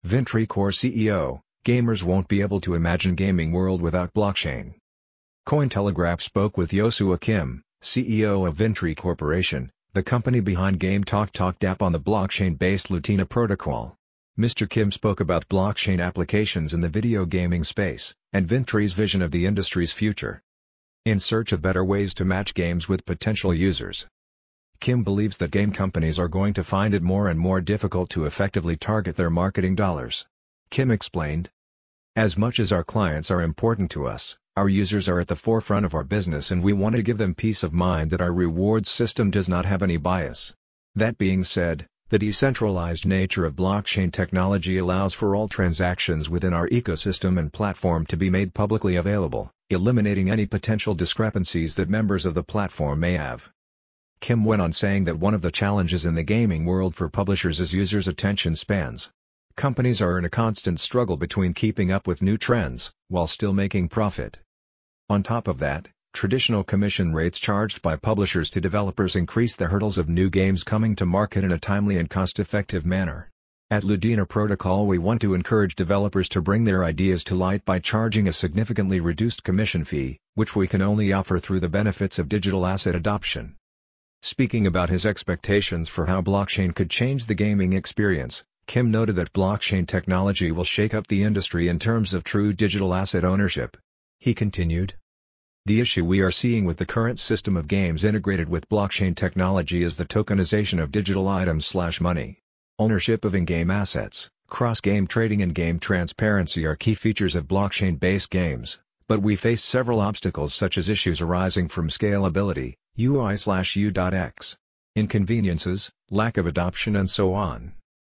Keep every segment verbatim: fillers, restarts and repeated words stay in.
Vintry Core C E O, gamers won't be able to imagine gaming world without blockchain. Cointelegraph spoke with Yosua Kim, C E O of Vintry Corporation, the company behind GameTalk Talk app on the blockchain-based Lutina protocol. Mister Kim spoke about blockchain applications in the video gaming space, and Vintry's vision of the industry's future. In search of better ways to match games with potential users, Kim believes that game companies are going to find it more and more difficult to effectively target their marketing dollars. Kim explained, "As much as our clients are important to us, our users are at the forefront of our business and we want to give them peace of mind that our rewards system does not have any bias. That being said, the decentralized nature of blockchain technology allows for all transactions within our ecosystem and platform to be made publicly available, eliminating any potential discrepancies that members of the platform may have." Kim went on saying that one of the challenges in the gaming world for publishers is users' attention spans. Companies are in a constant struggle between keeping up with new trends, while still making profit. On top of that, traditional commission rates charged by publishers to developers increase the hurdles of new games coming to market in a timely and cost-effective manner. At Lutina Protocol we want to encourage developers to bring their ideas to light by charging a significantly reduced commission fee, which we can only offer through the benefits of digital asset adoption. Speaking about his expectations for how blockchain could change the gaming experience, Kim noted that blockchain technology will shake up the industry in terms of true digital asset ownership. He continued, "The issue we are seeing with the current system of games integrated with blockchain technology is the tokenization of digital items slash money. Ownership of in-game assets, cross-game trading and game transparency are key features of blockchain-based games, but we face several obstacles such as issues arising from scalability, U I slash U X, inconveniences, lack of adoption and so on."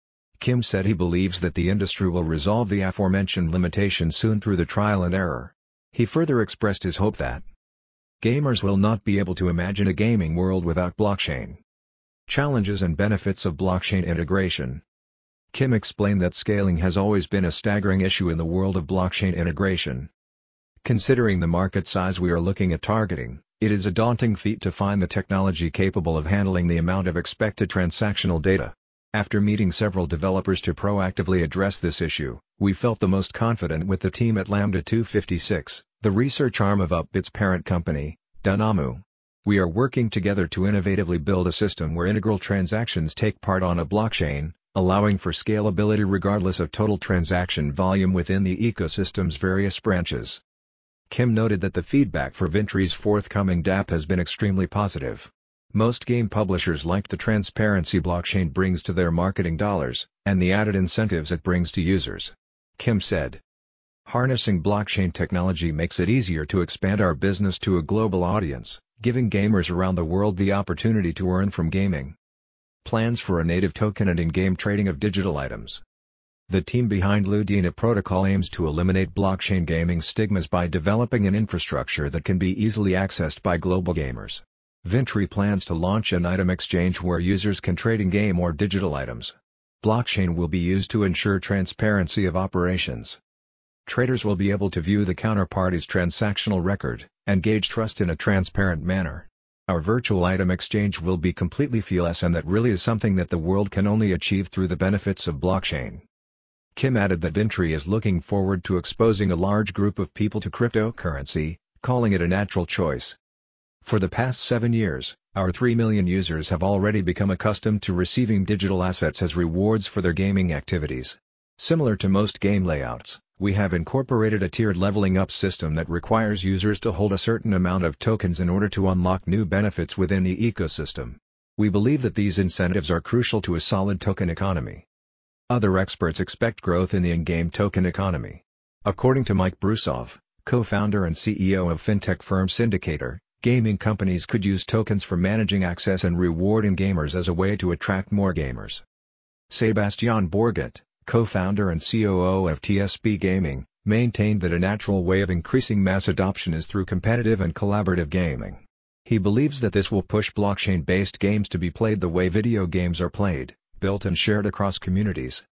Kim said he believes that the industry will resolve the aforementioned limitations soon through the trial and error. He further expressed his hope that gamers will not be able to imagine a gaming world without blockchain. Challenges and benefits of blockchain integration. Kim explained that scaling has always been a staggering issue in the world of blockchain integration. Considering the market size we are looking at targeting, it is a daunting feat to find the technology capable of handling the amount of expected transactional data. After meeting several developers to proactively address this issue, we felt the most confident with the team at Lambda two fifty-six, the research arm of Upbit's parent company, Dunamu. We are working together to innovatively build a system where integral transactions take part on a blockchain, allowing for scalability regardless of total transaction volume within the ecosystem's various branches. Kim noted that the feedback for Vintry's forthcoming dApp has been extremely positive. Most game publishers like the transparency blockchain brings to their marketing dollars, and the added incentives it brings to users. Kim said, "Harnessing blockchain technology makes it easier to expand our business to a global audience, giving gamers around the world the opportunity to earn from gaming." Plans for a native token and in-game trading of digital items. The team behind Lutina Protocol aims to eliminate blockchain gaming stigmas by developing an infrastructure that can be easily accessed by global gamers. Vintry plans to launch an item exchange where users can trade in-game or digital items. Blockchain will be used to ensure transparency of operations. Traders will be able to view the counterparty's transactional record, and gauge trust in a transparent manner. Our virtual item exchange will be completely feeless, and that really is something that the world can only achieve through the benefits of blockchain. Kim added that Vintry is looking forward to exposing a large group of people to cryptocurrency, calling it a natural choice. For the past seven years, our three million users have already become accustomed to receiving digital assets as rewards for their gaming activities. Similar to most game layouts, we have incorporated a tiered leveling up system that requires users to hold a certain amount of tokens in order to unlock new benefits within the ecosystem. We believe that these incentives are crucial to a solid token economy. Other experts expect growth in the in-game token economy. According to Mike Brusov, co-founder and C E O of fintech firm Syndicator, gaming companies could use tokens for managing access and rewarding gamers as a way to attract more gamers. Sebastian Borget, co-founder and C O O of T S B Gaming, maintained that a natural way of increasing mass adoption is through competitive and collaborative gaming. He believes that this will push blockchain-based games to be played the way video games are played, built and shared across communities.